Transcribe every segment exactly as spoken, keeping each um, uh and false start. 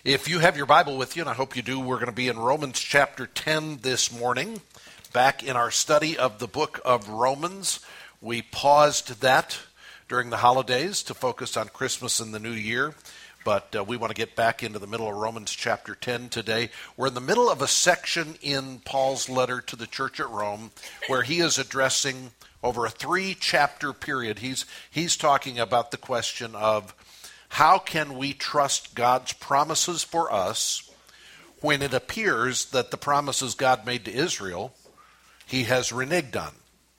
If you have your Bible with you, and I hope you do, we're going to be in Romans chapter ten this morning. Back in our study of the book of Romans, we paused that during the holidays to focus on Christmas and the New Year, but uh, we want to get back into the middle of Romans chapter ten today. We're in the middle of a section in Paul's letter to the church at Rome where he is addressing over a three-chapter period. He's, he's talking about the question of how can we trust God's promises for us when it appears that the promises God made to Israel, he has reneged on?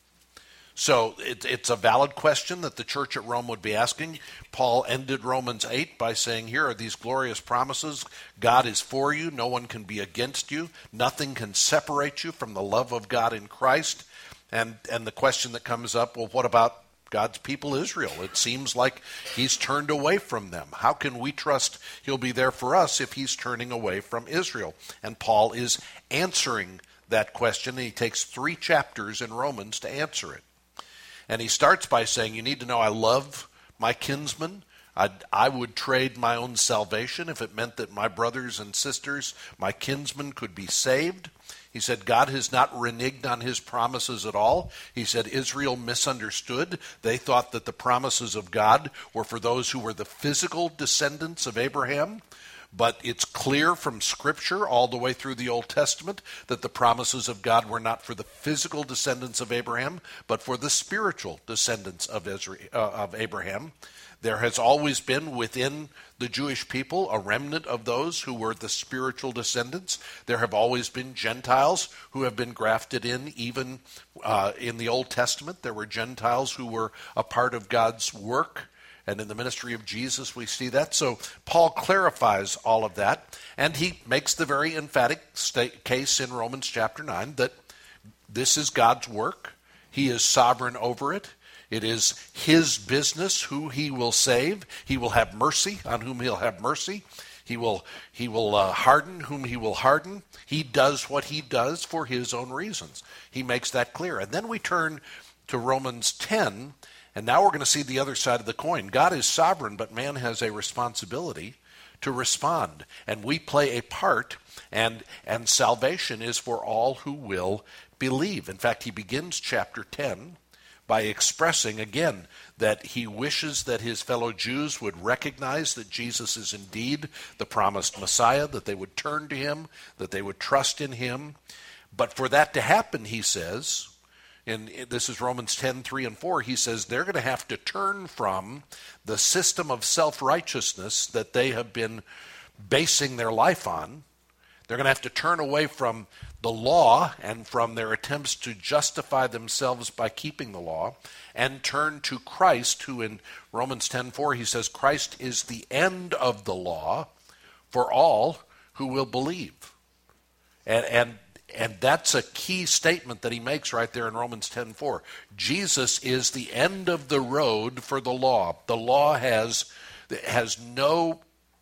So it, it's a valid question that the church at Rome would be asking. Paul ended Romans eight by saying, here are these glorious promises. God is for you. No one can be against you. Nothing can separate you from the love of God in Christ. And, and the question that comes up, well, what about God's people Israel? It seems like he's turned away from them. How can we trust he'll be there for us if he's turning away from Israel? And Paul is answering that question, and he takes three chapters in Romans to answer it. And he starts by saying, you need to know I love my kinsmen. I'd, I would trade my own salvation if it meant that my brothers and sisters, my kinsmen, could be saved. He said God has not reneged on his promises at all. He said Israel misunderstood. They thought that the promises of God were for those who were the physical descendants of Abraham. But it's clear from Scripture all the way through the Old Testament that the promises of God were not for the physical descendants of Abraham, but for the spiritual descendants of Israel, uh, of Abraham. There has always been within the Jewish people a remnant of those who were the spiritual descendants. There have always been Gentiles who have been grafted in, even uh, in the Old Testament. There were Gentiles who were a part of God's work, and in the ministry of Jesus we see that. So Paul clarifies all of that, and he makes the very emphatic state case in Romans chapter nine that this is God's work. He is sovereign over it. It is his business who he will save. He will have mercy on whom he'll have mercy. He will he will uh, harden whom he will harden. He does what he does for his own reasons. He makes that clear. And then we turn to Romans ten, and now we're going to see the other side of the coin. God is sovereign, but man has a responsibility to respond. And we play a part, and, and salvation is for all who will believe. In fact, he begins chapter ten by expressing again that he wishes that his fellow Jews would recognize that Jesus is indeed the promised Messiah, that they would turn to him, that they would trust in him. But for that to happen, he says, and this is Romans ten, three and four, he says they're going to have to turn from the system of self-righteousness that they have been basing their life on. They're going to have to turn away from the law and from their attempts to justify themselves by keeping the law and turn to Christ, who in Romans ten four, he says, Christ is the end of the law for all who will believe. And, and, and that's a key statement that he makes right there in Romans ten four. Jesus is the end of the road for the law. The law has, has no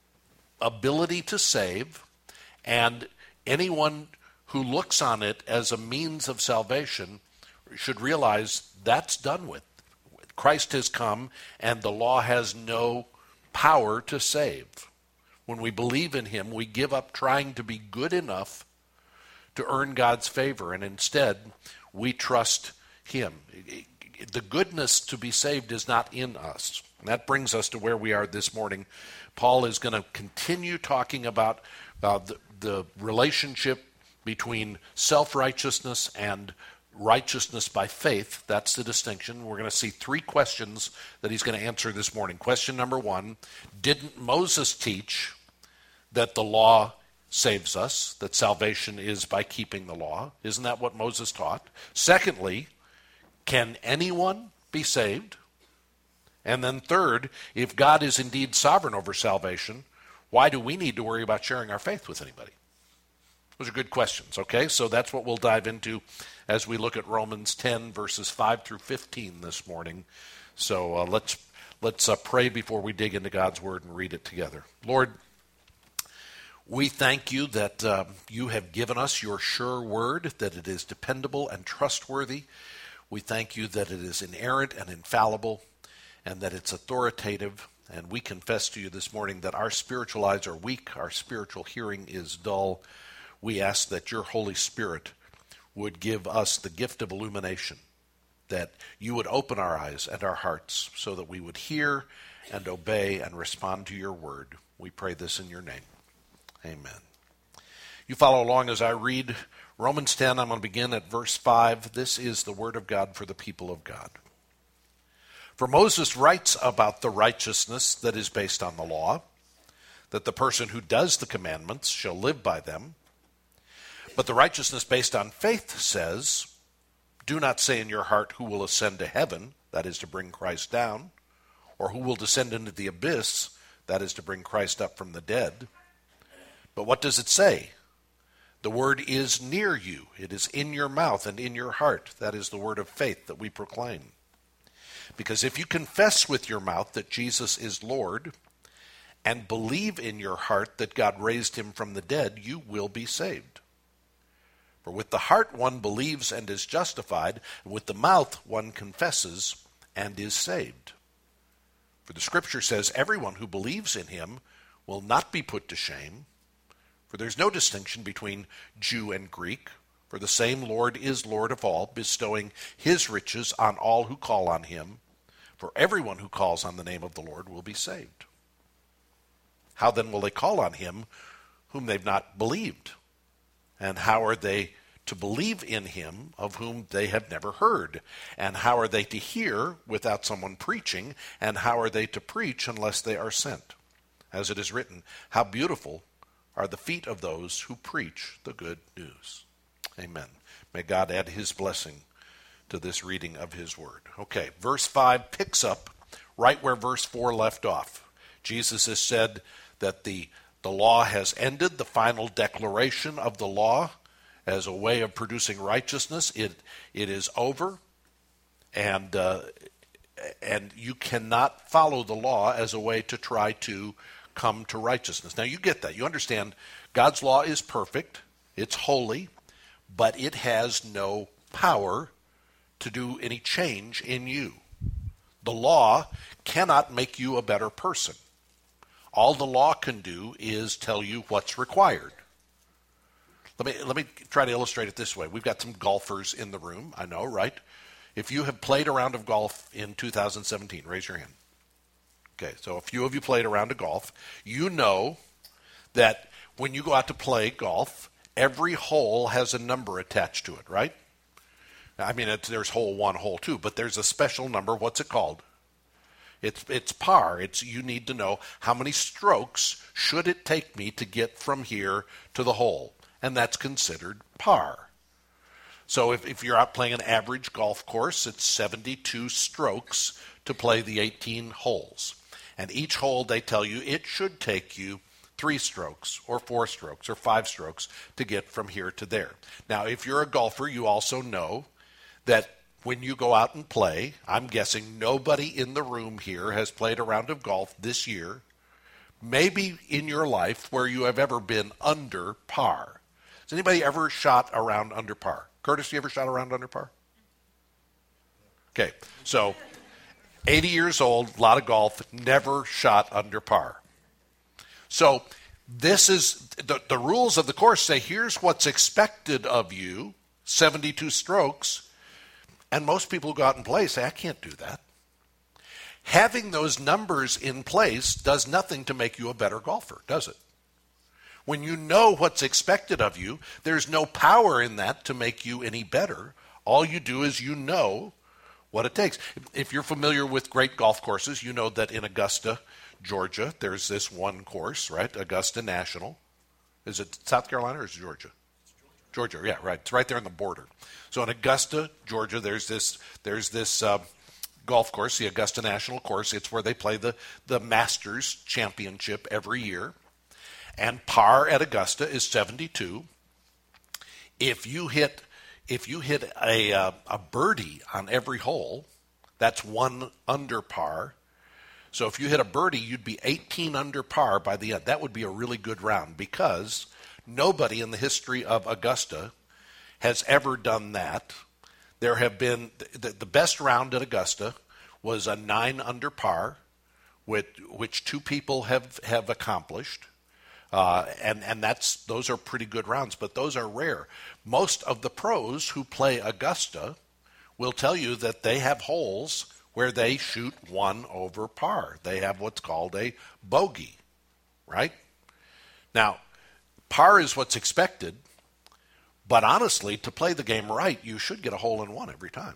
ability to save, and anyone who looks on it as a means of salvation should realize that's done with. Christ has come, and the law has no power to save. When we believe in him, we give up trying to be good enough to earn God's favor, and instead we trust him. The goodness to be saved is not in us. And that brings us to where we are this morning. Paul is going to continue talking about uh, the, the relationship between self-righteousness and righteousness by faith. That's the distinction. We're going to see three questions that he's going to answer this morning. Question number one, didn't Moses teach that the law saves us, that salvation is by keeping the law? Isn't that what Moses taught? Secondly, can anyone be saved? And then third, if God is indeed sovereign over salvation, why do we need to worry about sharing our faith with anybody? Those are good questions, okay? So that's what we'll dive into as we look at Romans ten, verses five through fifteen this morning. So uh, let's let's uh, pray before we dig into God's Word and read it together. Lord, we thank you that uh, you have given us your sure word, that it is dependable and trustworthy. We thank you that it is inerrant and infallible, and that it's authoritative, And we confess to you this morning that our spiritual eyes are weak, our spiritual hearing is dull. We ask that your Holy Spirit would give us the gift of illumination, that you would open our eyes and our hearts so that we would hear and obey and respond to your word. We pray this in your name. Amen. You follow along as I read Romans ten. I'm going to begin at verse five. This is the word of God for the people of God. For Moses writes about the righteousness that is based on the law, that the person who does the commandments shall live by them. But the righteousness based on faith says, do not say in your heart who will ascend to heaven, that is to bring Christ down, or who will descend into the abyss, that is to bring Christ up from the dead. But what does it say? The word is near you. It is in your mouth and in your heart. That is the word of faith that we proclaim. Because if you confess with your mouth that Jesus is Lord and believe in your heart that God raised him from the dead, you will be saved. For with the heart one believes and is justified, and with the mouth one confesses and is saved. For the scripture says, everyone who believes in him will not be put to shame. For there's no distinction between Jew and Greek, for the same Lord is Lord of all, bestowing his riches on all who call on him. For everyone who calls on the name of the Lord will be saved. How then will they call on him whom they've not believed? And how are they to believe in him of whom they have never heard? And how are they to hear without someone preaching? And how are they to preach unless they are sent? As it is written, how beautiful are the feet of those who preach the good news. Amen. May God add his blessing to this reading of his word. Okay, verse five picks up right where verse four left off. Jesus has said that the, the law has ended, the final declaration of the law as a way of producing righteousness. It, it is over, and, uh, and you cannot follow the law as a way to try to come to righteousness. Now you get that. You understand God's law is perfect, it's holy, but it has no power to do any change in you. The law cannot make you a better person. All the law can do is tell you what's required. Let me let me try to illustrate it this way. We've got some golfers in the room, I know, right? If you have played a round of golf in two thousand seventeen, raise your hand. Okay, so a few of you played a round of golf. You know that when you go out to play golf, every hole has a number attached to it, right? I mean, it's, there's hole one, hole two, but there's a special number. What's it called? It's it's par. It's you need to know how many strokes should it take me to get from here to the hole, and that's considered par. So if, if you're out playing an average golf course, it's seventy-two strokes to play the eighteen holes. And each hole, they tell you, it should take you three strokes or four strokes or five strokes to get from here to there. Now, if you're a golfer, you also know that when you go out and play, I'm guessing nobody in the room here has played a round of golf this year, maybe in your life, where you have ever been under par. Has anybody ever shot a round under par? Curtis, you ever shot a round under par? Okay, so eighty years old, a lot of golf, never shot under par. So this is, the, the rules of the course say, here's what's expected of you, seventy-two strokes, and most people who go out and play say, I can't do that. Having those numbers in place does nothing to make you a better golfer, does it? When you know what's expected of you, there's no power in that to make you any better. All you do is you know what it takes. If you're familiar with great golf courses, you know that in Augusta, Georgia, there's this one course, right? Augusta National. Is it South Carolina or is it Georgia? Georgia, Georgia, yeah, right. It's right there on the border. So in Augusta, Georgia, there's this there's this uh, golf course, the Augusta National Course. It's where they play the, the Masters Championship every year. And par at Augusta is seventy-two. If you hit if you hit a uh, a birdie on every hole, that's one under par. So if you hit a birdie, you'd be eighteen under par by the end. That would be a really good round because nobody in the history of Augusta has ever done that. There have been, the, the best round at Augusta was a nine under par which, which two people have, have accomplished. Uh, and and that's those are pretty good rounds, but those are rare. Most of the pros who play Augusta will tell you that they have holes where they shoot one over par. They have what's called a bogey, right? Now, par is what's expected, but honestly, to play the game right, you should get a hole in one every time.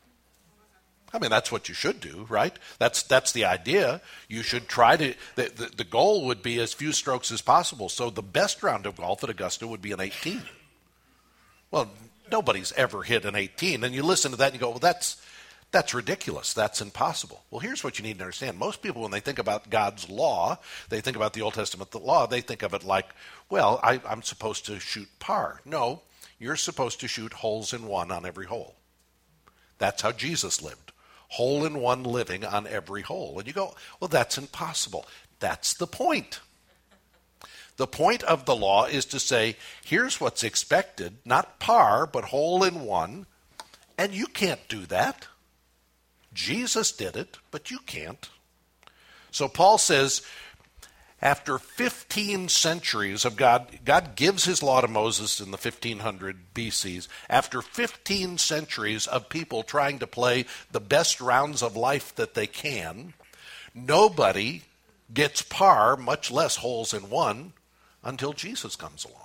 I mean, that's what you should do, right? That's that's the idea. You should try to, the, the, the goal would be as few strokes as possible. So the best round of golf at Augusta would be an eighteen. Well, nobody's ever hit an eighteen. And you listen to that and you go, well, that's that's ridiculous. That's impossible. Well, here's what you need to understand. Most people, when they think about God's law, they think about the Old Testament the law, they think of it like, well, I, I'm supposed to shoot par. No, you're supposed to shoot holes in one on every hole. That's how Jesus lived. Hole in one living on every hole. And you go, well, that's impossible. That's the point. The point of the law is to say, here's what's expected, not par, but hole in one, and you can't do that. Jesus did it, but you can't. So Paul says, after fifteen centuries of God, God gives his law to Moses in the fifteen hundred B Cs. After fifteen centuries of people trying to play the best rounds of life that they can, nobody gets par, much less holes in one, until Jesus comes along.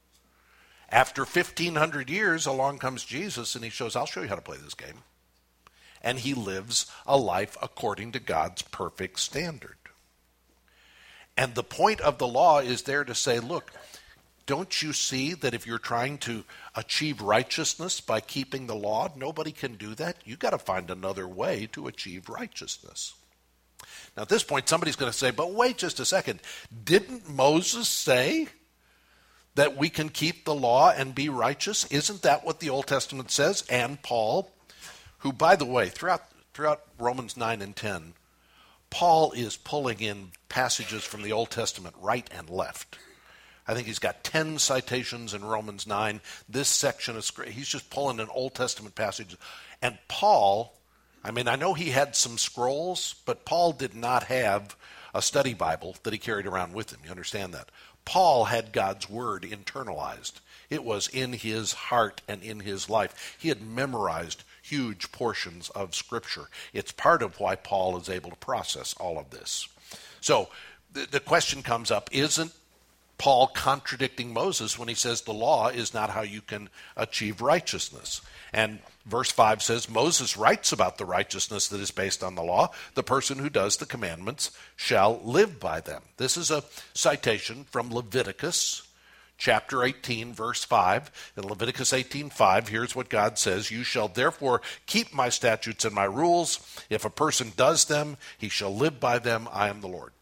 After fifteen hundred years, along comes Jesus, and he shows, I'll show you how to play this game. And he lives a life according to God's perfect standard. And the point of the law is there to say, look, don't you see that if you're trying to achieve righteousness by keeping the law, nobody can do that? You've got to find another way to achieve righteousness. Now, at this point, somebody's going to say, but wait just a second. Didn't Moses say that we can keep the law and be righteous? Isn't that what the Old Testament says? And Paul, who, by the way, throughout, throughout Romans nine and ten, Paul is pulling in passages from the Old Testament right and left. I think he's got ten citations in Romans nine. This section is great. He's just pulling an Old Testament passage. And Paul, I mean, I know he had some scrolls, but Paul did not have a study Bible that he carried around with him. You understand that? Paul had God's word internalized. It was in his heart and in his life. He had memorized huge portions of Scripture. It's part of why Paul is able to process all of this. So the, the question comes up, isn't Paul contradicting Moses when he says the law is not how you can achieve righteousness? And verse five says, Moses writes about the righteousness that is based on the law. The person who does the commandments shall live by them. This is a citation from Leviticus chapter eighteen, verse five. In Leviticus eighteen five, here's what God says, you shall therefore keep my statutes and my rules. If a person does them, he shall live by them. I am the Lord.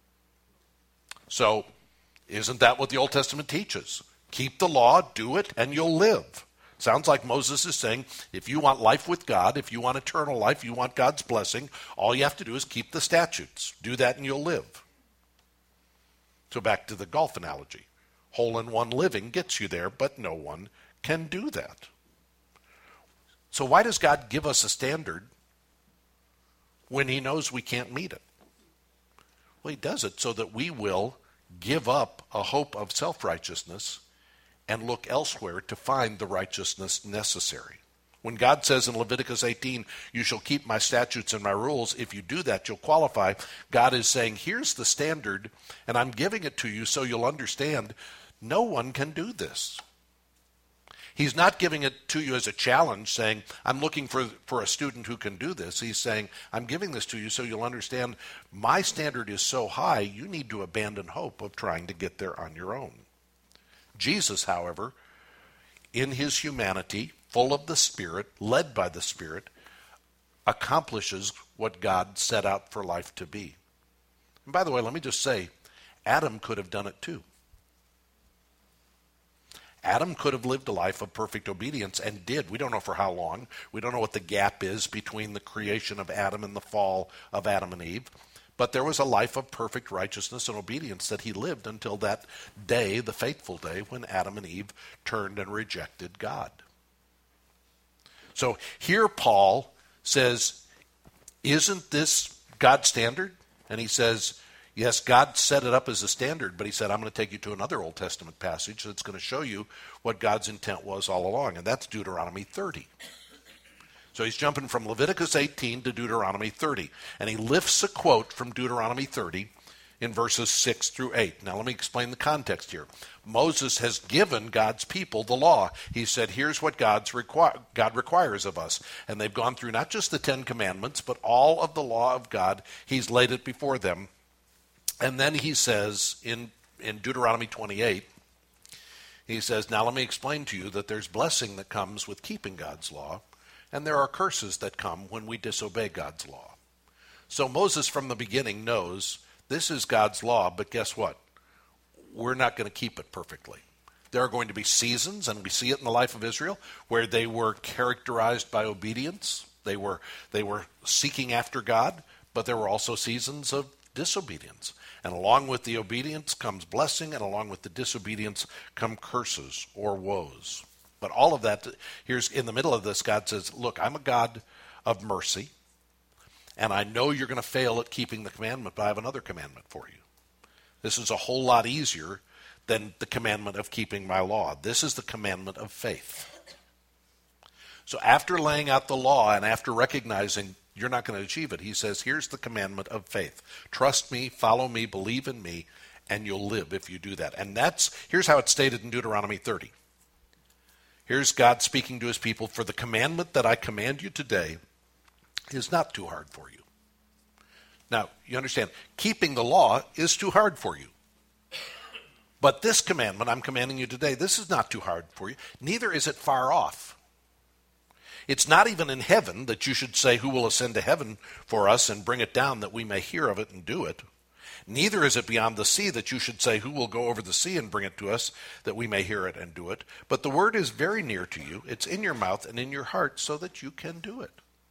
So, isn't that what the Old Testament teaches? Keep the law, do it, and you'll live. Sounds like Moses is saying, if you want life with God, if you want eternal life, you want God's blessing, all you have to do is keep the statutes. Do that and you'll live. So back to the golf analogy. Hole in one living gets you there, but no one can do that. So why does God give us a standard when he knows we can't meet it? Well, he does it so that we will give up a hope of self-righteousness and look elsewhere to find the righteousness necessary. When God says in Leviticus eighteen, you shall keep my statutes and my rules, if you do that, you'll qualify. God is saying, here's the standard, and I'm giving it to you so you'll understand no one can do this. He's not giving it to you as a challenge, saying, I'm looking for, for a student who can do this. He's saying, I'm giving this to you so you'll understand my standard is so high, you need to abandon hope of trying to get there on your own. Jesus, however, in his humanity, full of the Spirit, led by the Spirit, accomplishes what God set out for life to be. And by the way, let me just say, Adam could have done it too. Adam could have lived a life of perfect obedience and did. We don't know for how long. We don't know what the gap is between the creation of Adam and the fall of Adam and Eve. But there was a life of perfect righteousness and obedience that he lived until that day, the fateful day, when Adam and Eve turned and rejected God. So here Paul says, isn't this God's standard? And he says, yes, God set it up as a standard, but he said, I'm going to take you to another Old Testament passage that's going to show you what God's intent was all along, and that's Deuteronomy thirty. So he's jumping from Leviticus eighteen to Deuteronomy thirty, and he lifts a quote from Deuteronomy thirty in verses six through eight. Now let me explain the context here. Moses has given God's people the law. He said, here's what God's requi- God requires of us. And they've gone through not just the Ten Commandments, but all of the law of God. He's laid it before them. And then he says in, in Deuteronomy twenty-eight, he says, now let me explain to you that there's blessing that comes with keeping God's law, and there are curses that come when we disobey God's law. So Moses from the beginning knows this is God's law, but guess what? We're not going to keep it perfectly. There are going to be seasons, and we see it in the life of Israel, where they were characterized by obedience. They were, they were seeking after God, but there were also seasons of disobedience. And along with the obedience comes blessing, and along with the disobedience come curses or woes. But all of that, here's in the middle of this, God says, look, I'm a God of mercy, and I know you're going to fail at keeping the commandment, but I have another commandment for you. This is a whole lot easier than the commandment of keeping my law. This is the commandment of faith. So after laying out the law and after recognizing you're not going to achieve it, he says, here's the commandment of faith. Trust me, follow me, believe in me, and you'll live if you do that. And that's, here's how it's stated in Deuteronomy thirty. Here's God speaking to his people, for the commandment that I command you today is not too hard for you. Now, you understand, keeping the law is too hard for you. But this commandment I'm commanding you today, this is not too hard for you. Neither is it far off. It's not even in heaven that you should say, who will ascend to heaven for us and bring it down that we may hear of it and do it. Neither is it beyond the sea that you should say, who will go over the sea and bring it to us that we may hear it and do it. But the word is very near to you. It's in your mouth and in your heart so that you can do it.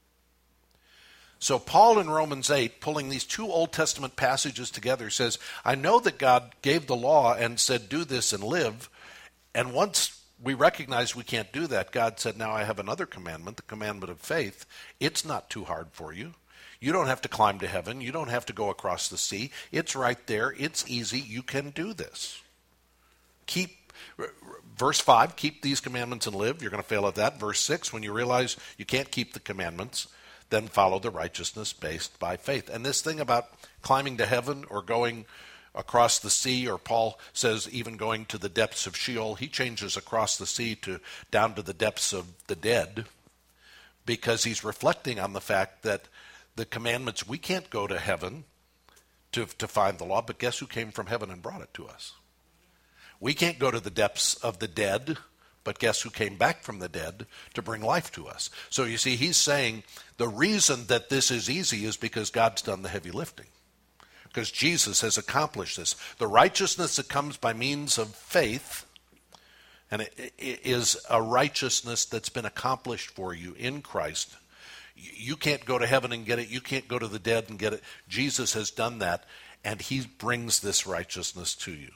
So Paul in Romans eight, pulling these two Old Testament passages together, says, I know that God gave the law and said, do this and live. And once we recognize we can't do that, God said, now I have another commandment, the commandment of faith. It's not too hard for you. You don't have to climb to heaven. You don't have to go across the sea. It's right there. It's easy. You can do this. Keep, verse five, keep these commandments and live. You're going to fail at that. Verse six, when you realize you can't keep the commandments, then follow the righteousness based by faith. And this thing about climbing to heaven or going across the sea, or Paul says even going to the depths of Sheol, he changes across the sea to down to the depths of the dead, because he's reflecting on the fact that the commandments, we can't go to heaven to, to find the law, but guess who came from heaven and brought it to us? We can't go to the depths of the dead, but guess who came back from the dead to bring life to us? So you see, he's saying the reason that this is easy is because God's done the heavy lifting. Because Jesus has accomplished this. The righteousness that comes by means of faith, and it, it is a righteousness that's been accomplished for you in Christ. You can't go to heaven and get it. You can't go to the dead and get it. Jesus has done that, and he brings this righteousness to you.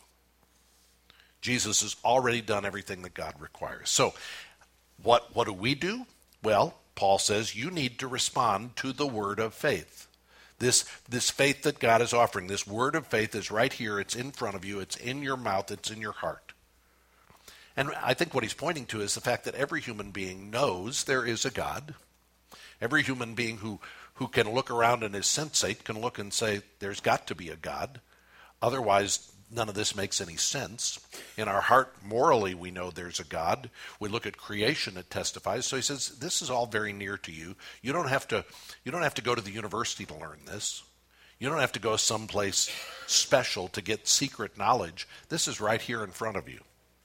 Jesus has already done everything that God requires. So what, what do we do? Well, Paul says you need to respond to the word of faith. This, this faith that God is offering, this word of faith is right here. It's in front of you. It's in your mouth. It's in your heart. And I think what he's pointing to is the fact that every human being knows there is a God. Every human being who, who can look around and is sensate can look and say, there's got to be a God. Otherwise, none of this makes any sense. In our heart, morally, we know there's a God. We look at creation, it testifies. So he says, this is all very near to you. You don't have to, you don't have to go to the university to learn this. You don't have to go someplace special to get secret knowledge. This is right here in front of you.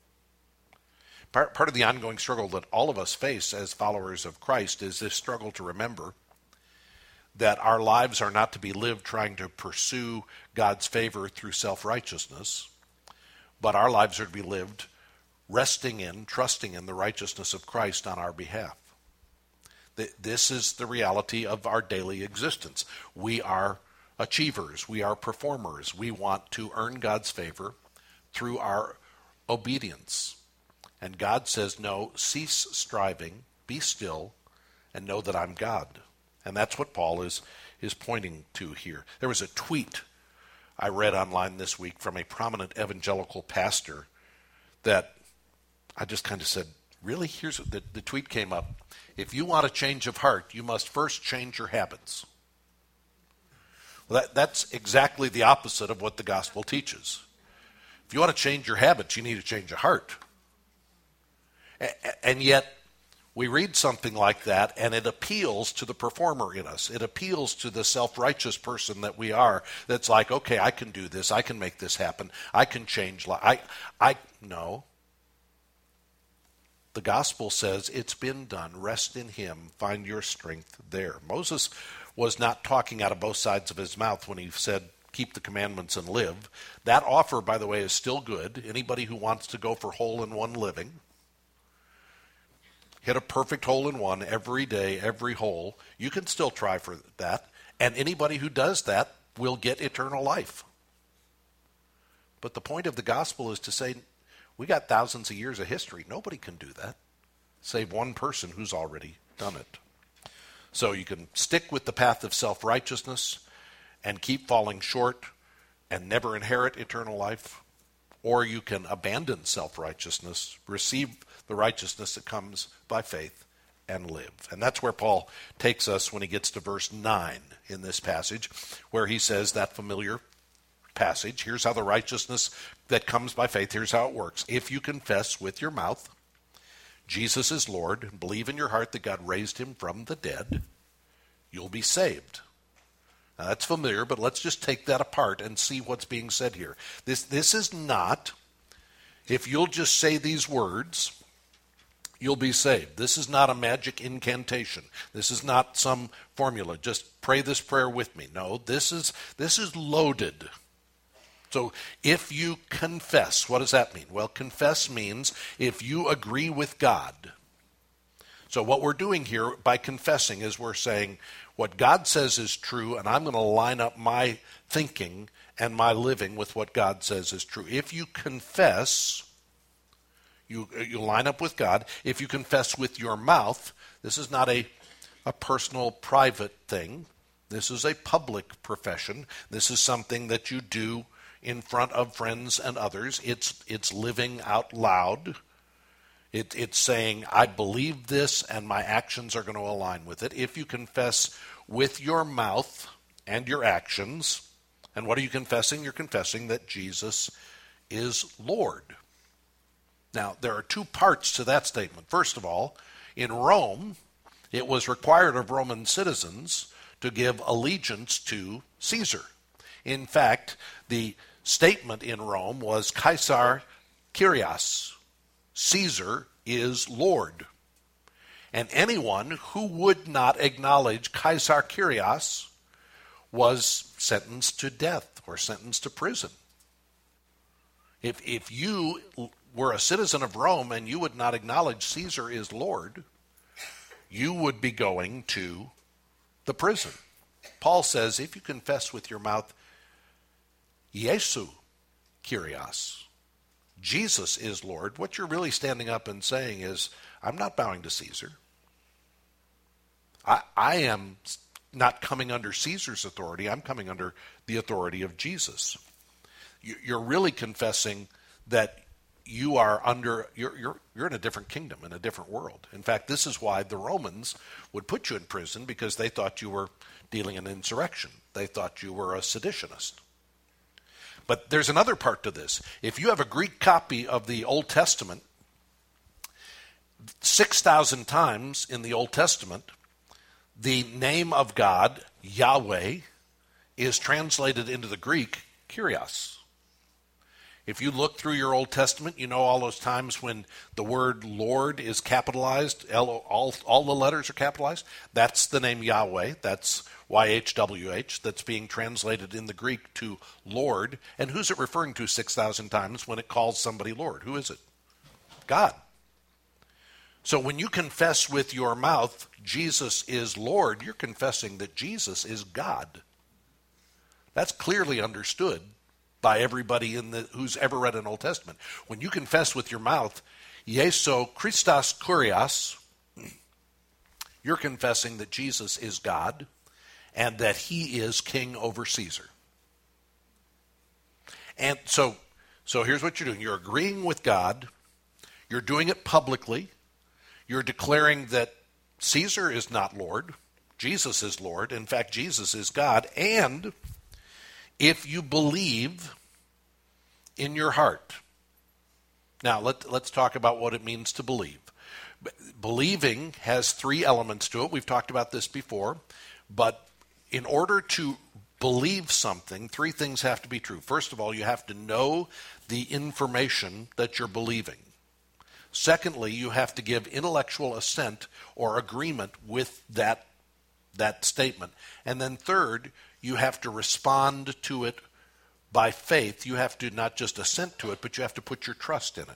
Part, part of the ongoing struggle that all of us face as followers of Christ is this struggle to remember that our lives are not to be lived trying to pursue God's favor through self-righteousness, but our lives are to be lived resting in, trusting in the righteousness of Christ on our behalf. This is the reality of our daily existence. We are achievers. We are performers. We want to earn God's favor through our obedience. And God says, no, cease striving, be still, and know that I'm God. And that's what Paul is, is pointing to here. There was a tweet I read online this week from a prominent evangelical pastor that I just kind of said, really? Here's the, the tweet came up. If you want a change of heart, you must first change your habits. Well, that, that's exactly the opposite of what the gospel teaches. If you want to change your habits, you need to change your heart. A- and yet, we read something like that, and it appeals to the performer in us. It appeals to the self-righteous person that we are. That's like, okay, I can do this. I can make this happen. I can change life. I, I, no. The gospel says it's been done. Rest in him. Find your strength there. Moses was not talking out of both sides of his mouth when he said, keep the commandments and live. That offer, by the way, is still good. Anybody who wants to go for hole-in-one living, hit a perfect hole-in-one every day, every hole, you can still try for that. And anybody who does that will get eternal life. But the point of the gospel is to say, we got thousands of years of history. Nobody can do that, save one person who's already done it. So you can stick with the path of self-righteousness and keep falling short and never inherit eternal life, or you can abandon self-righteousness, receive the righteousness that comes by faith, and live. And that's where Paul takes us when he gets to verse nine in this passage, where he says that familiar passage. Here's how the righteousness that comes by faith, here's how it works. If you confess with your mouth Jesus is Lord, and believe in your heart that God raised him from the dead, you'll be saved. Now that's familiar, but let's just take that apart and see what's being said here. This, this is not, if you'll just say these words, you'll be saved. This is not a magic incantation. This is not some formula. Just pray this prayer with me. No, this is this is loaded. So if you confess, what does that mean? Well, confess means if you agree with God. So what we're doing here by confessing is we're saying what God says is true, and I'm going to line up my thinking and my living with what God says is true. If you confess, you you line up with God. If you confess with your mouth, this is not a, a personal, private thing. This is a public profession. This is something that you do in front of friends and others. It's it's living out loud. It, it's saying, I believe this and my actions are going to align with it. If you confess with your mouth and your actions, and what are you confessing? You're confessing that Jesus is Lord. Now, there are two parts to that statement. First of all, in Rome, it was required of Roman citizens to give allegiance to Caesar. In fact, the statement in Rome was Caesar Kyrios. Caesar is Lord. And anyone who would not acknowledge Caesar Kyrios was sentenced to death or sentenced to prison. If, if you were a citizen of Rome and you would not acknowledge Caesar is Lord, you would be going to the prison. Paul says, if you confess with your mouth, Jesu Kyrios, Jesus is Lord, what you're really standing up and saying is, I'm not bowing to Caesar. I, I am not coming under Caesar's authority. I'm coming under the authority of Jesus. You, you're really confessing that you are under, you're, you're, you're in a different kingdom, in a different world. In fact, this is why the Romans would put you in prison, because they thought you were dealing in insurrection. They thought you were a seditionist. But there's another part to this. If you have a Greek copy of the Old Testament, six thousand times in the Old Testament, the name of God, Yahweh, is translated into the Greek, Kyrios. If you look through your Old Testament, you know all those times when the word Lord is capitalized, all, all, all the letters are capitalized. That's the name Yahweh. That's Y H W H. That's being translated in the Greek to Lord. And who's it referring to six thousand times when it calls somebody Lord? Who is it? God. So when you confess with your mouth, Jesus is Lord, you're confessing that Jesus is God. That's clearly understood by everybody in the who's ever read an Old Testament. When you confess with your mouth, Jesu Christos Kyrios, you're confessing that Jesus is God. and that he is king over Caesar. And so, so here's what you're doing. You're agreeing with God. You're doing it publicly. You're declaring that Caesar is not Lord. Jesus is Lord. In fact, Jesus is God. And if you believe in your heart. Now, let, let's talk about what it means to believe. Believing has three elements to it. We've talked about this before. But in order to believe something, three things have to be true. First of all, you have to know the information that you're believing. Secondly, you have to give intellectual assent or agreement with that, that statement. And then third, you have to respond to it by faith. You have to not just assent to it, but you have to put your trust in it.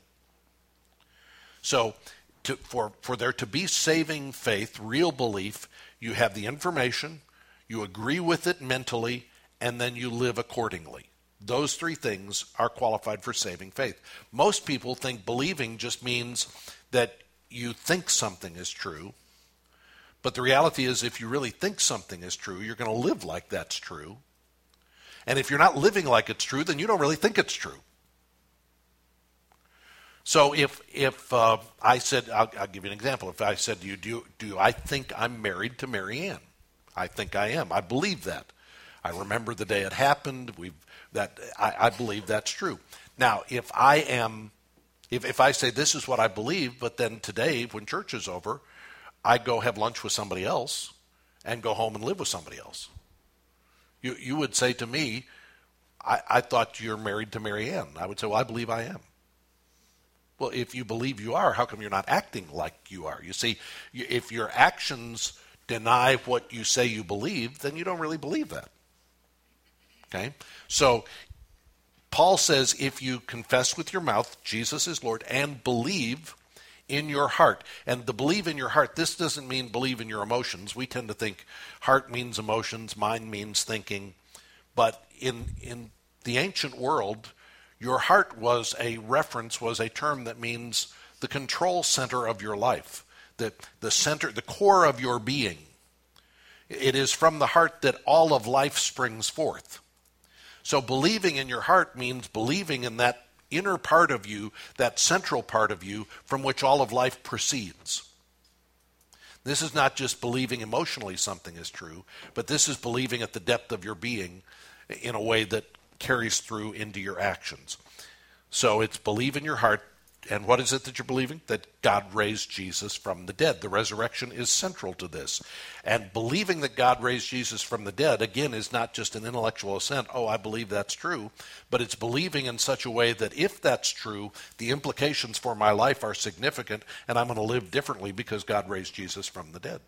So to, for, for there to be saving faith, real belief, you have the information, you agree with it mentally, and then you live accordingly. Those three things are qualified for saving faith. Most people think believing just means that you think something is true. But the reality is, if you really think something is true, you're going to live like that's true. And if you're not living like it's true, then you don't really think it's true. So if if uh, I said, I'll, I'll give you an example. If I said to you, do, do I think I'm married to Mary Ann? I think I am. I believe that. I remember the day it happened. We've that I, I believe that's true. Now, if I am, if if I say this is what I believe, but then today when church is over, I go have lunch with somebody else and go home and live with somebody else. You you would say to me, I, I thought you're married to Mary Ann. I would say, well, I believe I am. Well, if you believe you are, how come you're not acting like you are? You see, if your actions deny what you say you believe, then you don't really believe that. Okay? So Paul says if you confess with your mouth Jesus is Lord and believe in your heart, and the believe in your heart, this doesn't mean believe in your emotions. We tend to think heart means emotions, mind means thinking. But in in the ancient world, your heart was a reference, was a term that means the control center of your life, the, the center, the core of your being. It is from the heart that all of life springs forth. So believing in your heart means believing in that inner part of you, that central part of you from which all of life proceeds. This is not just believing emotionally something is true, but this is believing at the depth of your being in a way that carries through into your actions. So it's believe in your heart. And what is it that you're believing? That God raised Jesus from the dead. The resurrection is central to this. And believing that God raised Jesus from the dead, again, is not just an intellectual assent, oh, I believe that's true, but it's believing in such a way that if that's true, the implications for my life are significant, and I'm going to live differently because God raised Jesus from the dead.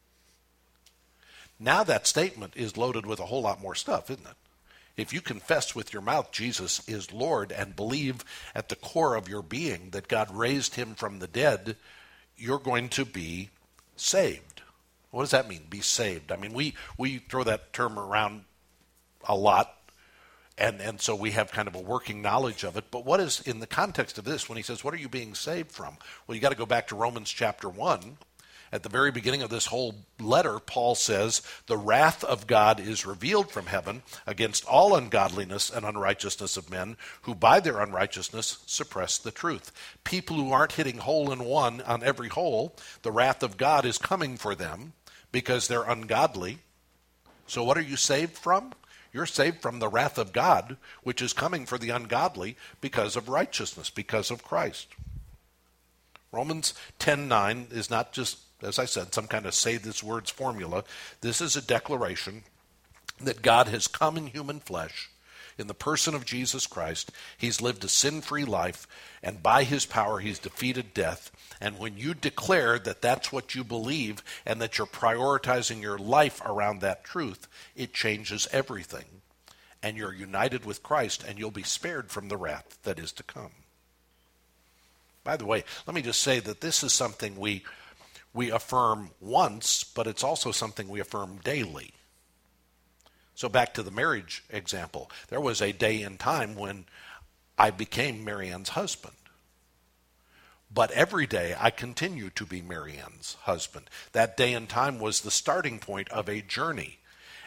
Now that statement is loaded with a whole lot more stuff, isn't it? If you confess with your mouth Jesus is Lord and believe at the core of your being that God raised him from the dead, you're going to be saved. What does that mean, be saved? I mean, we, we throw that term around a lot, and, and so we have kind of a working knowledge of it. But what is, in the context of this, when he says, what are you being saved from? Well, you got to go back to Romans chapter one. At the very beginning of this whole letter, Paul says, the wrath of God is revealed from heaven against all ungodliness and unrighteousness of men who by their unrighteousness suppress the truth. People who aren't hitting hole in one on every hole, the wrath of God is coming for them because they're ungodly. So what are you saved from? You're saved from the wrath of God, which is coming for the ungodly because of righteousness, because of Christ. Romans ten nine is not just, as I said, some kind of say this words formula. This is a declaration that God has come in human flesh in the person of Jesus Christ. He's lived a sin-free life, and by his power he's defeated death. And when you declare that that's what you believe and that you're prioritizing your life around that truth, it changes everything. And you're united with Christ, and you'll be spared from the wrath that is to come. By the way, let me just say that this is something we we affirm once, but it's also something we affirm daily. So back to the marriage example. There was a day and time when I became Mary Ann's husband. But every day I continue to be Mary Ann's husband. That day and time was the starting point of a journey.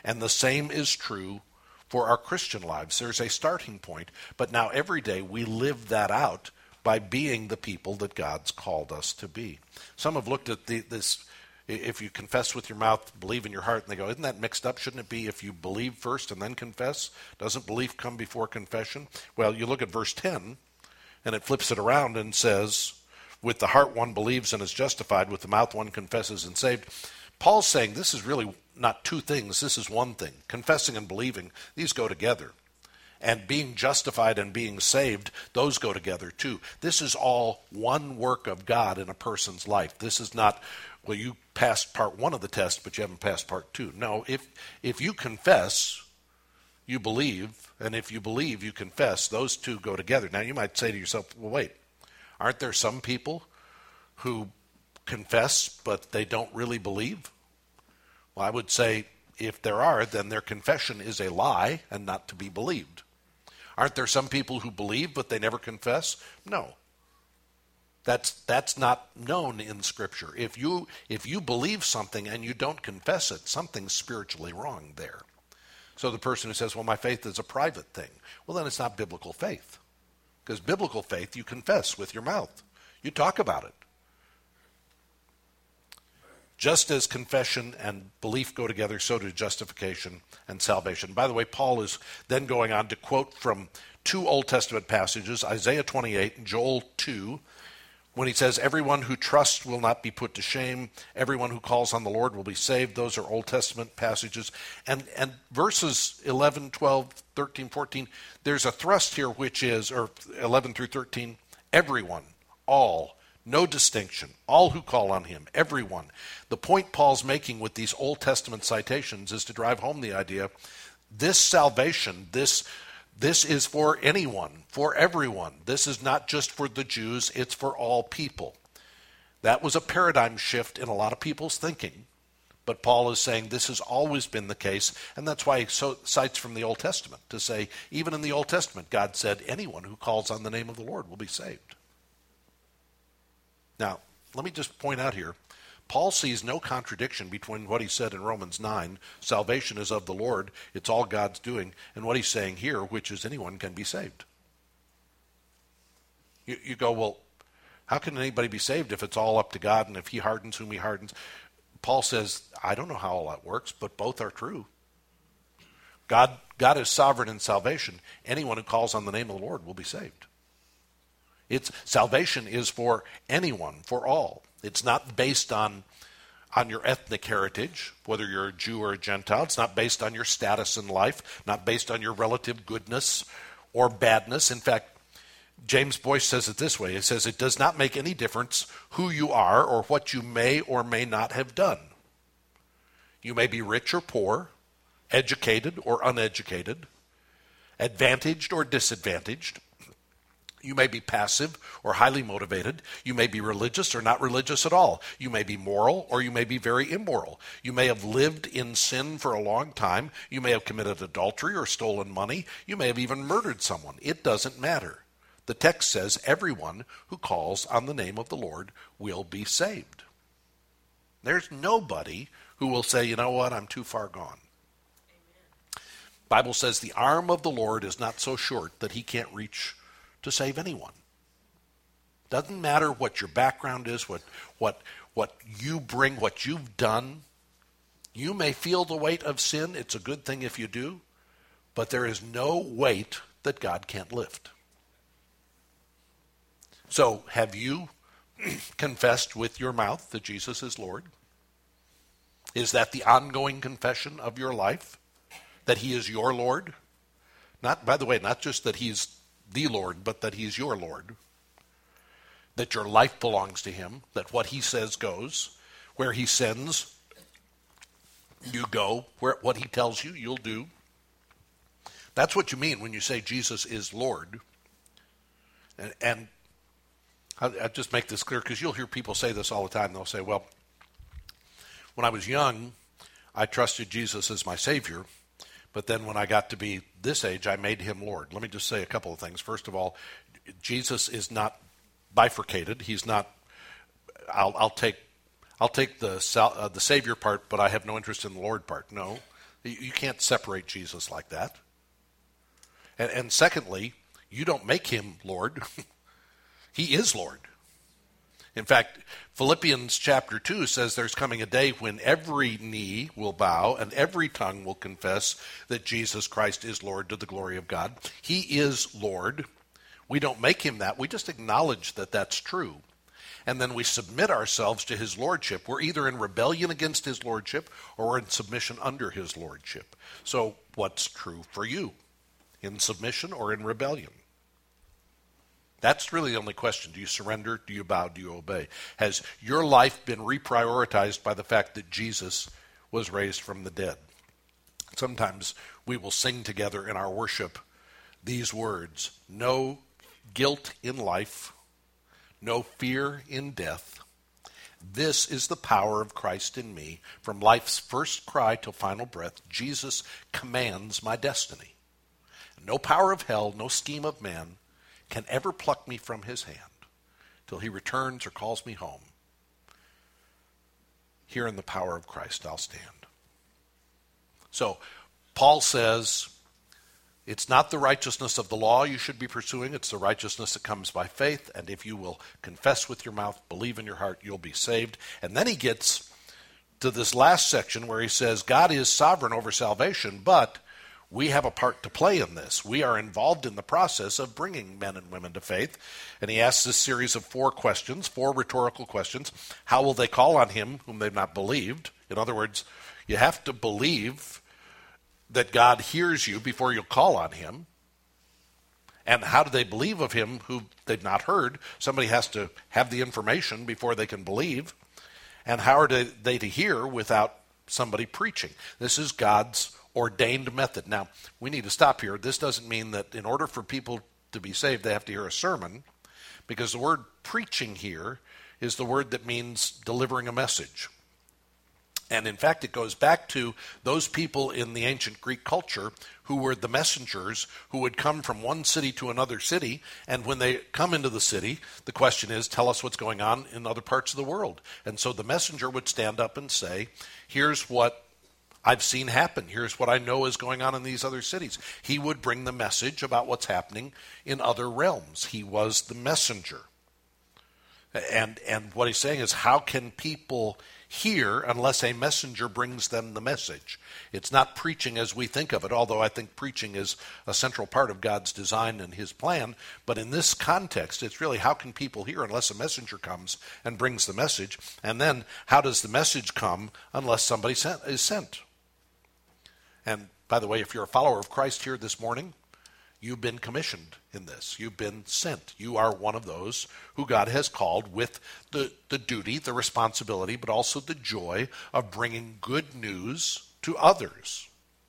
And the same is true for our Christian lives. There's a starting point, but now every day we live that out by being the people that God's called us to be. Some have looked at the, this, if you confess with your mouth, believe in your heart, and they go, isn't that mixed up? Shouldn't it be if you believe first and then confess? Doesn't belief come before confession? Well, you look at verse ten, and it flips it around and says, with the heart one believes and is justified, with the mouth one confesses and saved. Paul's saying this is really not two things, this is one thing. Confessing and believing, these go together. And being justified and being saved, those go together too. This is all one work of God in a person's life. This is not, well, you passed part one of the test, but you haven't passed part two. No, if if you confess, you believe, and if you believe, you confess. Those two go together. Now, you might say to yourself, well, wait, aren't there some people who confess, but they don't really believe? Well, I would say if there are, then their confession is a lie and not to be believed. Aren't there some people who believe, but they never confess? No. That's that's not known in Scripture. If you if you believe something and you don't confess it, something's spiritually wrong there. So the person who says, well, my faith is a private thing, well, then it's not biblical faith. Because biblical faith, you confess with your mouth. You talk about it. Just as confession and belief go together, so do justification and salvation. By the way, Paul is then going on to quote from two Old Testament passages, Isaiah twenty-eight and Joel two, when he says, everyone who trusts will not be put to shame. Everyone who calls on the Lord will be saved. Those are Old Testament passages. And, and verses eleven, twelve, thirteen, fourteen, there's a thrust here which is, or eleven through thirteen, everyone, all, no distinction, all who call on him, everyone. The point Paul's making with these Old Testament citations is to drive home the idea, this salvation, this This is for anyone, for everyone. This is not just for the Jews, it's for all people. That was a paradigm shift in a lot of people's thinking. But Paul is saying this has always been the case, and that's why he so, cites from the Old Testament to say, even in the Old Testament, God said, anyone who calls on the name of the Lord will be saved. Now, let me just point out here, Paul sees no contradiction between what he said in Romans nine, salvation is of the Lord, it's all God's doing, and what he's saying here, which is anyone can be saved. You, you go, well, how can anybody be saved if it's all up to God and if he hardens whom he hardens? Paul says, I don't know how all that works, but both are true. God, God is sovereign in salvation. Anyone who calls on the name of the Lord will be saved. It's, salvation is for anyone, for all. It's not based on, on your ethnic heritage, whether you're a Jew or a Gentile. It's not based on your status in life, not based on your relative goodness or badness. In fact, James Boyce says it this way. He says, it does not make any difference who you are or what you may or may not have done. You may be rich or poor, educated or uneducated, advantaged or disadvantaged. You may be passive or highly motivated. You may be religious or not religious at all. You may be moral or you may be very immoral. You may have lived in sin for a long time. You may have committed adultery or stolen money. You may have even murdered someone. It doesn't matter. The text says everyone who calls on the name of the Lord will be saved. There's nobody who will say, you know what, I'm too far gone. The Bible says the arm of the Lord is not so short that he can't reach to save anyone. Doesn't matter what your background is, what what what you bring, what you've done. You may feel the weight of sin. It's a good thing if you do, but there is no weight that God can't lift. So, have you confessed with your mouth that Jesus is Lord? Is that the ongoing confession of your life? That he is your Lord? Not, by the way, not just that he's the Lord, but that he's your Lord. That your life belongs to him, that what he says goes. Where he sends, you go. Where what he tells you, you'll do. That's what you mean when you say Jesus is Lord. And, and I'll, I'll just make this clear, because you'll hear people say this all the time. They'll say, well, when I was young, I trusted Jesus as my Savior. But then when I got to be this age, I made him Lord. Let me just say a couple of things. First of all, Jesus is not bifurcated. He's not, I'll, I'll take I'll take the uh, the Savior part, but I have no interest in the Lord part. No. You, you can't separate Jesus like that. And, and secondly, you don't make him Lord. He is Lord. In fact, Philippians chapter two says there's coming a day when every knee will bow and every tongue will confess that Jesus Christ is Lord to the glory of God. He is Lord. We don't make him that. We just acknowledge that that's true. And then we submit ourselves to his lordship. We're either in rebellion against his lordship or we're in submission under his lordship. So what's true for you? In submission or in rebellion? That's really the only question. Do you surrender? Do you bow? Do you obey? Has your life been reprioritized by the fact that Jesus was raised from the dead? Sometimes we will sing together in our worship these words: no guilt in life, no fear in death. This is the power of Christ in me. From life's first cry till final breath, Jesus commands my destiny. No power of hell, no scheme of man can ever pluck me from his hand till he returns or calls me home. Here in the power of Christ I'll stand. So Paul says it's not the righteousness of the law you should be pursuing, it's the righteousness that comes by faith, and if you will confess with your mouth, believe in your heart, you'll be saved. And then he gets to this last section where he says God is sovereign over salvation, but we have a part to play in this. We are involved in the process of bringing men and women to faith. And he asks this series of four questions, four rhetorical questions. How will they call on him whom they've not believed? In other words, you have to believe that God hears you before you'll call on him. And how do they believe of him who they've not heard? Somebody has to have the information before they can believe. And how are they, they to hear without somebody preaching? This is God's ordained method. Now, we need to stop here. This doesn't mean that in order for people to be saved, they have to hear a sermon, because the word preaching here is the word that means delivering a message. And in fact, it goes back to those people in the ancient Greek culture who were the messengers who would come from one city to another city. And when they come into the city, the question is, tell us what's going on in other parts of the world. And so the messenger would stand up and say, here's what I've seen happen. Here's what I know is going on in these other cities. He would bring the message about what's happening in other realms. He was the messenger. And and what he's saying is, how can people hear unless a messenger brings them the message? It's not preaching as we think of it, although I think preaching is a central part of God's design and his plan. But in this context, it's really, how can people hear unless a messenger comes and brings the message? And then, how does the message come unless somebody sent, is sent? And by the way, if you're a follower of Christ here this morning, you've been commissioned in this. You've been sent. You are one of those who God has called with the, the duty, the responsibility, but also the joy of bringing good news to others.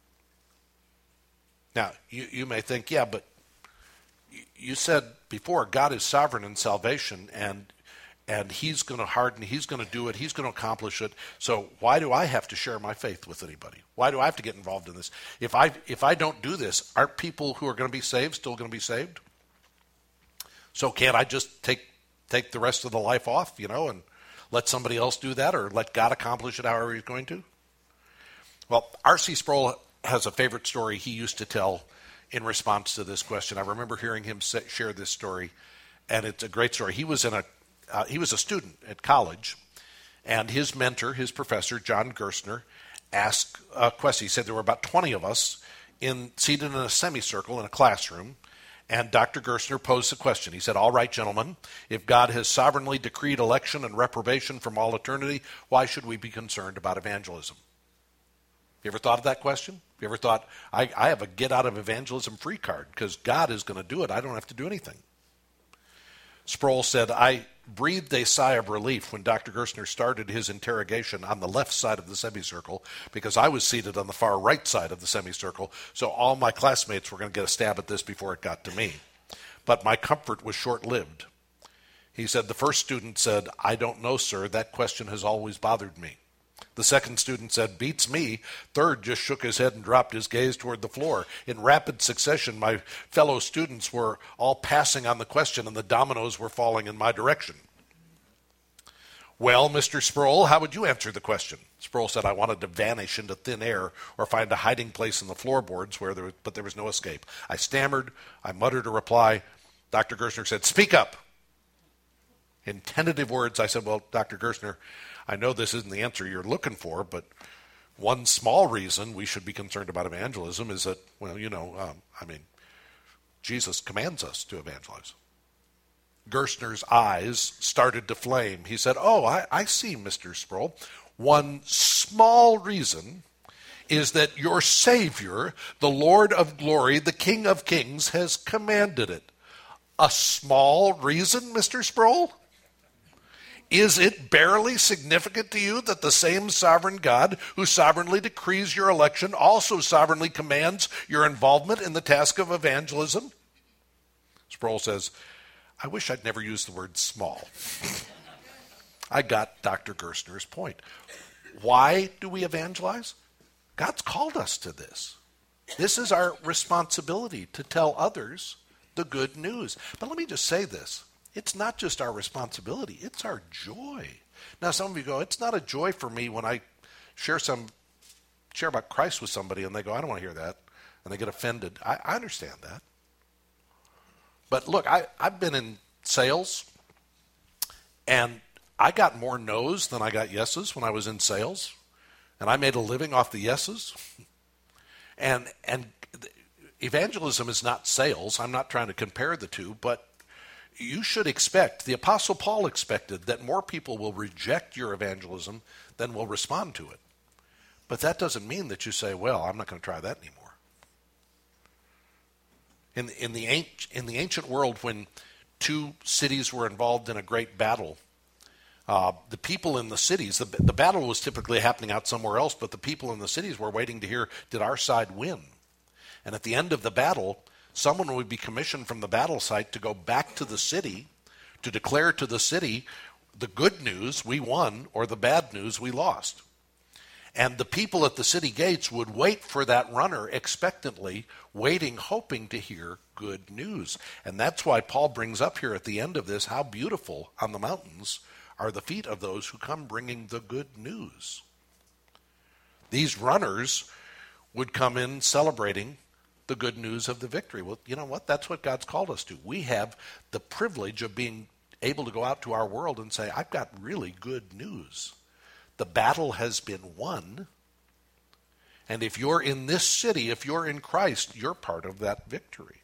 Now, you, you may think, yeah, but you said before God is sovereign in salvation, and and he's going to harden, he's going to do it, he's going to accomplish it. So why do I have to share my faith with anybody? Why do I have to get involved in this? If I if I don't do this, aren't people who are going to be saved still going to be saved? So can't I just take take the rest of the life off, you know, and let somebody else do that, or let God accomplish it however he's going to? Well, R C Sproul has a favorite story he used to tell in response to this question. I remember hearing him say, share this story, and it's a great story. He was in a Uh, he was a student at college, and his mentor, his professor, John Gerstner, asked a question. He said there were about twenty of us in, seated in a semicircle in a classroom, and Doctor Gerstner posed the question. He said, all right, gentlemen, if God has sovereignly decreed election and reprobation from all eternity, why should we be concerned about evangelism? You ever thought of that question? You ever thought, I, I have a get-out-of-evangelism free card because God is going to do it. I don't have to do anything. Sproul said, I breathed a sigh of relief when Doctor Gerstner started his interrogation on the left side of the semicircle, because I was seated on the far right side of the semicircle, so all my classmates were going to get a stab at this before it got to me. But my comfort was short-lived. He said, the first student said, I don't know, sir. That question has always bothered me. The second student said, beats me. Third just shook his head and dropped his gaze toward the floor. In rapid succession, my fellow students were all passing on the question, and the dominoes were falling in my direction. Well, Mister Sproul, how would you answer the question? Sproul said, I wanted to vanish into thin air or find a hiding place in the floorboards, where there was, but there was no escape. I stammered. I muttered a reply. Doctor Gerstner said, speak up. In tentative words, I said, well, Doctor Gerstner, I know this isn't the answer you're looking for, but one small reason we should be concerned about evangelism is that, well, you know, um, I mean, Jesus commands us to evangelize. Gerstner's eyes started to flame. He said, oh, I, I see, Mister Sproul. One small reason is that your Savior, the Lord of glory, the King of kings, has commanded it. A small reason, Mister Sproul? Is it barely significant to you that the same sovereign God who sovereignly decrees your election also sovereignly commands your involvement in the task of evangelism? Sproul says, I wish I'd never used the word small. I got Doctor Gerstner's point. Why do we evangelize? God's called us to this. This is our responsibility to tell others the good news. But let me just say this. It's not just our responsibility, it's our joy. Now some of you go, it's not a joy for me when I share some share about Christ with somebody and they go, I don't want to hear that. And they get offended. I, I understand that. But look, I, I've been in sales, and I got more no's than I got yeses when I was in sales. And I made a living off the yeses. And and evangelism is not sales. I'm not trying to compare the two, but you should expect, the Apostle Paul expected, that more people will reject your evangelism than will respond to it. But that doesn't mean that you say, well, I'm not going to try that anymore. In, in, the, in the ancient world, when two cities were involved in a great battle, uh, the people in the cities, the, the battle was typically happening out somewhere else, but the people in the cities were waiting to hear, did our side win? And at the end of the battle, someone would be commissioned from the battle site to go back to the city to declare to the city the good news, we won, or the bad news, we lost. And the people at the city gates would wait for that runner expectantly, waiting, hoping to hear good news. And that's why Paul brings up here at the end of this, how beautiful on the mountains are the feet of those who come bringing the good news. These runners would come in celebrating the good news of the victory. Well, you know what? That's what God's called us to. We have the privilege of being able to go out to our world and say, I've got really good news. The battle has been won. And if you're in this city, if you're in Christ, you're part of that victory.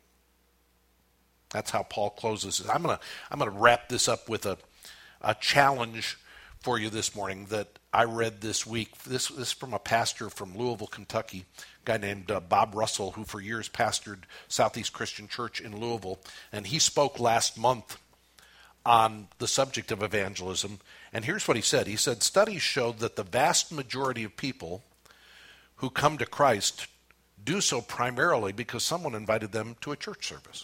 That's how Paul closes it. I'm going to I'm going to wrap this up with a, a challenge for you this morning that I read this week. This, this is from a pastor from Louisville, Kentucky, a guy named uh, Bob Russell, who for years pastored Southeast Christian Church in Louisville. And he spoke last month on the subject of evangelism. And here's what he said. He said, studies showed that the vast majority of people who come to Christ do so primarily because someone invited them to a church service.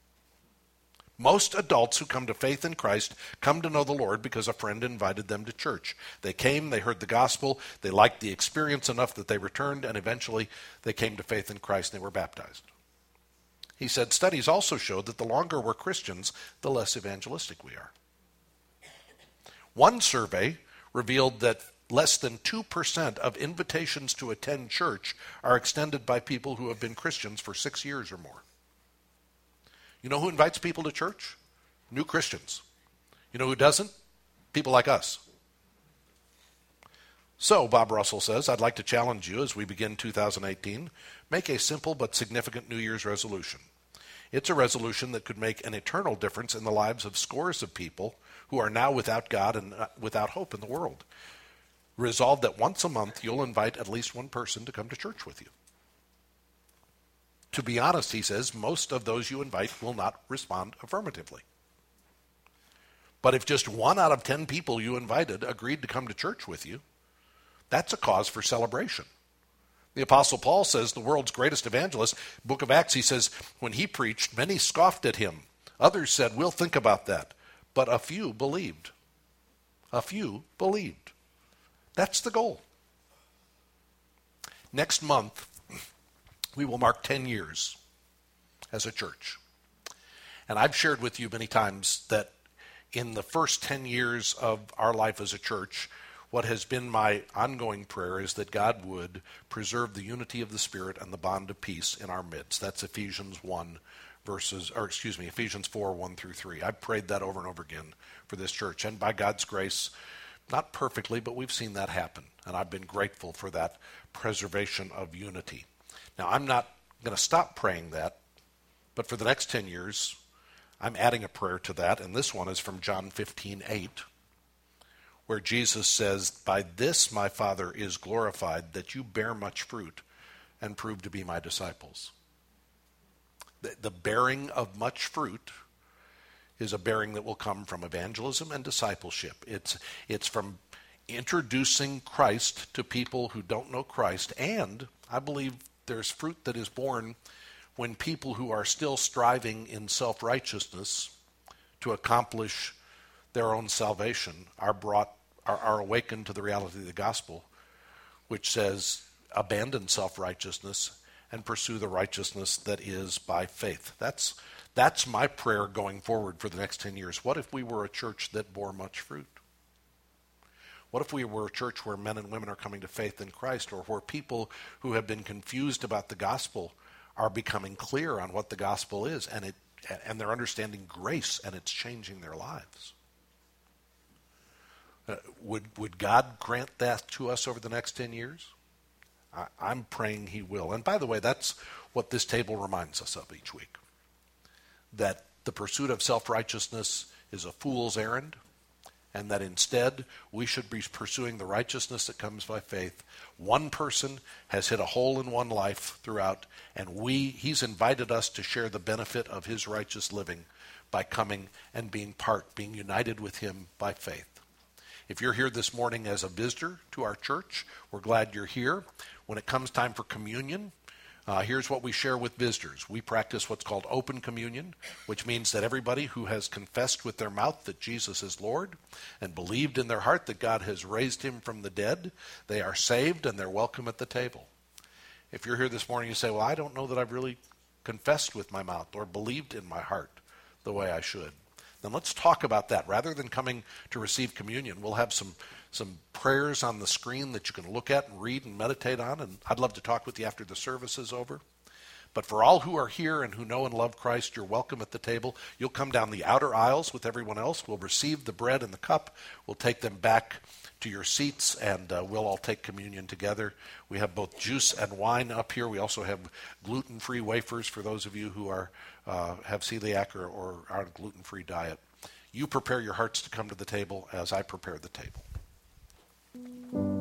Most adults who come to faith in Christ come to know the Lord because a friend invited them to church. They came, they heard the gospel, they liked the experience enough that they returned, and eventually they came to faith in Christ and they were baptized. He said studies also showed that the longer we're Christians, the less evangelistic we are. One survey revealed that less than two percent of invitations to attend church are extended by people who have been Christians for six years or more. You know who invites people to church? New Christians. You know who doesn't? People like us. So, Bob Russell says, I'd like to challenge you as we begin two thousand eighteen, make a simple but significant New Year's resolution. It's a resolution that could make an eternal difference in the lives of scores of people who are now without God and without hope in the world. Resolve that once a month you'll invite at least one person to come to church with you. To be honest, he says, most of those you invite will not respond affirmatively. But if just one out of ten people you invited agreed to come to church with you, that's a cause for celebration. The Apostle Paul says the world's greatest evangelist, Book of Acts, he says, when he preached, many scoffed at him. Others said, we'll think about that. But a few believed. A few believed. That's the goal. Next month, we will mark ten years as a church. And I've shared with you many times that in the first ten years of our life as a church, what has been my ongoing prayer is that God would preserve the unity of the Spirit and the bond of peace in our midst. That's Ephesians one verses, or excuse me, Ephesians four, one through three. I've prayed that over and over again for this church, and by God's grace, not perfectly, but we've seen that happen, and I've been grateful for that preservation of unity. Now, I'm not going to stop praying that, but for the next ten years, I'm adding a prayer to that, and this one is from John fifteen, eight, where Jesus says, "By this my Father is glorified, that you bear much fruit and prove to be my disciples." The, the bearing of much fruit is a bearing that will come from evangelism and discipleship. It's, it's from introducing Christ to people who don't know Christ, and I believe there's fruit that is born when people who are still striving in self-righteousness to accomplish their own salvation are brought, are, are awakened to the reality of the gospel, which says, abandon self-righteousness and pursue the righteousness that is by faith. That's that's my prayer going forward for the next ten years. What if we were a church that bore much fruit? What if we were a church where men and women are coming to faith in Christ, or where people who have been confused about the gospel are becoming clear on what the gospel is, and it and they're understanding grace, and it's changing their lives? Uh, would would God grant that to us over the next ten years? I, I'm praying he will. And by the way, that's what this table reminds us of each week, that the pursuit of self-righteousness is a fool's errand, and that instead we should be pursuing the righteousness that comes by faith. One person has hit a hole in one life throughout, and we he's invited us to share the benefit of his righteous living by coming and being part, being united with him by faith. If you're here this morning as a visitor to our church, we're glad you're here. When it comes time for communion, uh, here's what we share with visitors. We practice what's called open communion, which means that everybody who has confessed with their mouth that Jesus is Lord and believed in their heart that God has raised him from the dead, they are saved and they're welcome at the table. If you're here this morning, you say, well, I don't know that I've really confessed with my mouth or believed in my heart the way I should. Then let's talk about that. Rather than coming to receive communion, we'll have some some prayers on the screen that you can look at and read and meditate on, and I'd love to talk with you after the service is over. But for all who are here and who know and love Christ, you're welcome at the table. You'll come down the outer aisles with everyone else. We'll receive the bread and the cup. We'll take them back to your seats, and uh, we'll all take communion together. We have both juice and wine up here. We also have gluten-free wafers for those of you who are uh, have celiac or, or are on a gluten-free diet. You prepare your hearts to come to the table as I prepare the table.